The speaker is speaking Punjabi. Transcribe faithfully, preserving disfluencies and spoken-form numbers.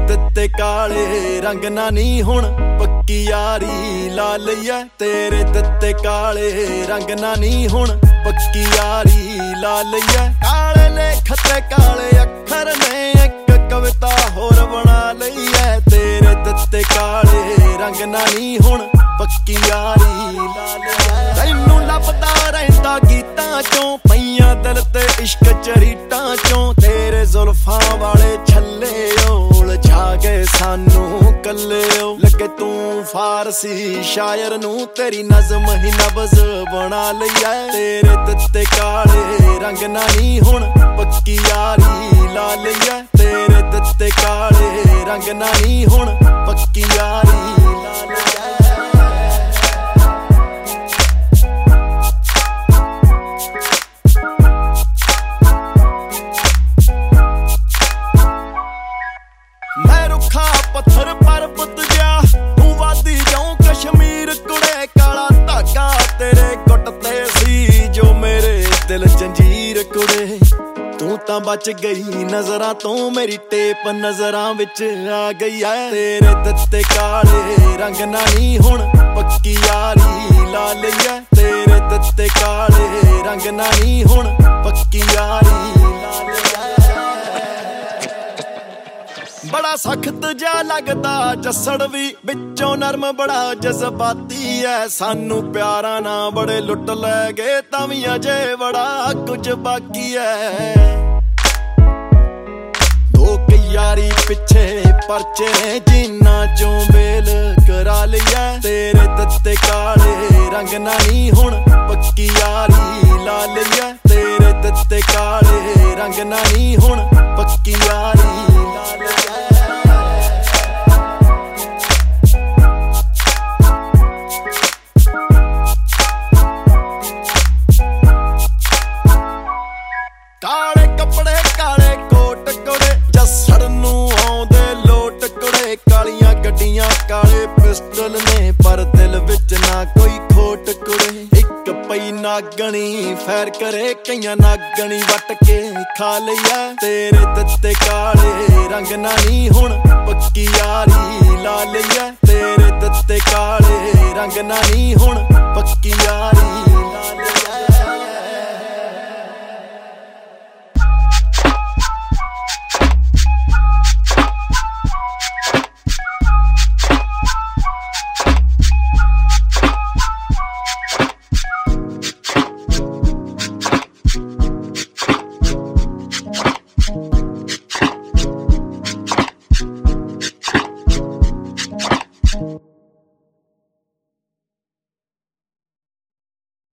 ਦਿੱਤੇ ਕਾਲੇ ਰੰਗ ਨਾ ਨੀ ਹੁਣ ਪੱਕੀ ਯਾਰੀ ਲਾ ਲਈਐ। ਤੇਰੇ ਦਿੱਤੇ ਕਾਲੇ ਰੰਗ ਨਾ ਨੀ ਹੁਣ ਪੱਕੀ ਯਾਰੀ ਲਾ ਲਈਐ। ਕਾਲੇ ਲੇਖ ਤੇ ਕਾਲੇ ਅੱਖਰ ਨੇ ਇੱਕ ਕਵਿਤਾ ਹੋਰ ਬਣਾ ਲਈਐ। ਤੇਰੇ ਦਿੱਤੇ ਕਾਲੇ ਰੰਗ ਨਾ ਨੀ ਹੁਣ ਪੱਕੀ ਯਾਰੀ ਲਾ ਲਈਐ। ਤੈਨੂੰ ਲੱਭਦਾ ਰਹਿੰਦਾ ਗੀਤਾਂ ਚੋਂ ਪਈਆਂ ਦਿਲ ਤੇ ਇਸ਼ਕ ਚਰੀਟਾਂ ਚੋਂ। ਤੇਰੇ ਜ਼ੁਲਫਾਂ ਵਾਲੇ ਛੱਲੇ ਉਲਝਾ ਗਏ ਸਾਨੂੰ ਕੱਲੇ। ਲੱਗੇ ਤੂੰ ਫਾਰਸੀ ਸ਼ਾਇਰ ਨੂੰ ਤੇਰੀ ਨਜ਼ਮ ਹੀ ਨਬਜ਼ ਬਣਾ ਲਈਐ। ਤੇਰੇ ਦਿੱਤੇ ਕਾਲੇ ਰੰਗ ਨਾ ਨੀ ਹੁਣ ਪੱਕੀ ਯਾਰੀ ਲਾ ਲਈਐ। ਤੇਰੇ ਦਿੱਤੇ ਕਾਲੇ ਰੰਗ ਨਾ ਨੀ ਹੁਣ ਪੱਕੀ ਯਾਰੀ ਲਾ ਲਈਐ। ਮੈਂ ਰੁੱਖਾ ਪੱਥਰ ਪਰਬਤ ਗਿਆ ਤੂੰ ਵਾਦੀ ਜਾਉ ਕਸ਼ਮੀਰ ਕੁੜੇ। ਕਾਲਾ ਧਾਗਾ ਤੇਰੇ ਗੁੱਟ ਤੇ ਸੀ ਜੋ ਮੇਰੇ ਦਿਲ ਜੰਜੀਰ ਕੁੜੇ। ਤੂੰ ਤਾਂ ਬਚ ਗਈ ਨਜ਼ਰਾਂ ਤੋਂ ਮੇਰੀ ਟੇਪ ਨਜ਼ਰਾਂ ਵਿੱਚ ਆ ਗਈ ਐ। ਤੇਰੇ ਦਿੱਤੇ ਕਾਲੇ ਰੰਗ ਨਾ ਨੀ ਹੁਣ ਪੱਕੀ ਯਾਰੀ ਲਾ ਲਈਐ। ਤੇਰੇ ਦਿੱਤੇ ਕਾਲੇ ਰੰਗ ਨਾ ਨੀ ਹੁਣ ਪੱਕੀ ਯਾਰੀ ਲਾ ਲਈਐ। ਬੜਾ ਸਖਤ ਜਿਹਾ ਲੱਗਦਾ ਜੱਸੜ ਵੀ ਵਿੱਚੋਂ ਨਰਮ ਬੜਾ ਜਜ਼ਬਾਤੀ ਐ। ਸਾਨੂੰ ਪਿਆਰਾਂ ਨਾਲ ਬੜੇ ਲੁੱਟ ਲੈ ਗਏ ਤਾਂ ਵੀ ਅਜੇ ਬੜਾ ਕੁਝ ਬਾਕੀ ਐ। ਦੋ ਯਾਰੀ ਪਿੱਛੇ ਪਰਚੇ ਨੇ ਜਿੰਨਾ ਚੋਂ ਬੇਲ ਕਰਾ ਲਈਐ। ਤੇਰੇ ਦਿੱਤੇ ਕਾਲੇ ਰੰਗ ਨਾ ਨੀ ਹੁਣ ਪੱਕੀ ਯਾਰੀ ਲਾ ਲਈਐ। ਤੇਰੇ ਦਿੱਤੇ ਕਾਲੇ ਰੰਗ ਨਾ ਨੀ ਹੁਣ ਪੱਕੀ ਯਾਰੀ ਲਾ ਲਈਐ। ਕਾਲੇ ਕੱਪੜੇ ਕਾਲੇ ਕੋਟ ਕੁੜੇ ਜੱਸੜ ਨੂੰ ਆਉਂਦੇ ਲੋਟ ਕੁੜੇ। ਕਾਲੀਆਂ ਗੱਡੀਆਂ ਕਾਲੇ ਪਿਸਟਲ ਨੇ ਪਰ ਦਿਲ ਵਿੱਚ ਨਾ ਕੋਈ ਖੋਟ ਕੁੜੇ। ਇੱਕ ਪਈ ਨਾਗਣੀ ਫੈਰ ਕਰੇ ਕਈਆਂ ਨਾਗਣੀ ਵੱਟ ਕੇ ਖਾ ਲਈਐ। ਤੇਰੇ ਦਿੱਤੇ ਕਾਲੇ ਰੰਗ ਨਾ ਨੀ ਹੁਣ ਪੱਕੀ ਯਾਰੀ ਲਾ ਲਈਐ। ਤੇਰੇ ਦਿੱਤੇ ਕਾਲੇ ਰੰਗ ਨਾ ਨੀ ਹੁਣ ਪੱਕੀ ਯਾਰੀ ਲਾ ਲਈਐ। you